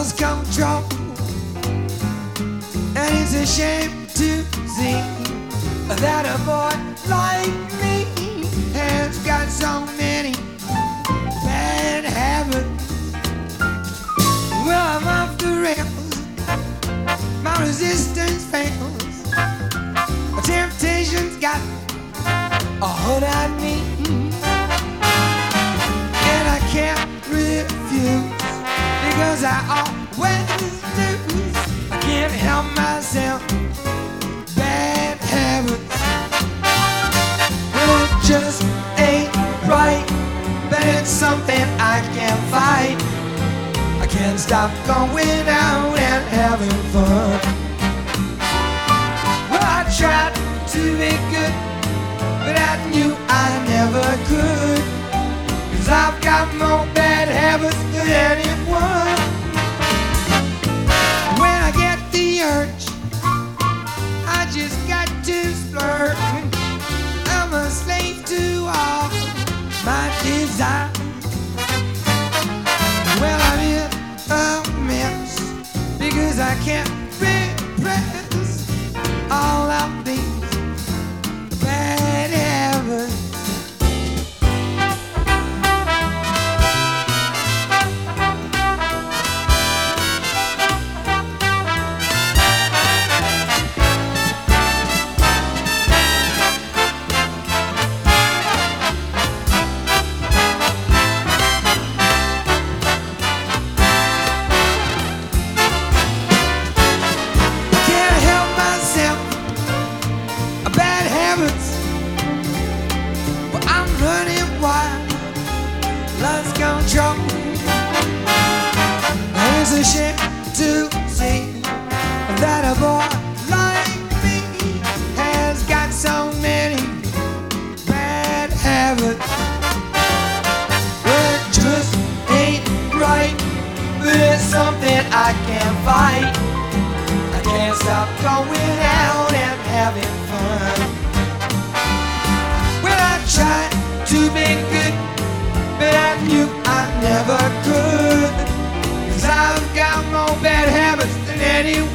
lost control. And it's a shame to see that a boy like me has got so many bad habits. Well, I'm off the rails, my resistance fails. Temptation's got a hold on me, and I can't refuse because I always lose. I can't help myself, bad habits. Well, it just ain't right, but it's something I can't fight. I can't stop going out and having fun. Well, I tried to be good, but I knew I never could, 'cause I've got more bad habits than anyone. When I get the urge, I just got to splurge. I'm a slave to all my desires. Well, I'm in a mess because I can't repress all of these bad habits. Lost control. It's a shame to see that a boy like me has got so many bad habits. Well, it just ain't right, but it's something I can't fight. I can't stop going out and having fun. Well, I tried to be good, but I knew I never could, 'cause I've got more bad habits than anyone.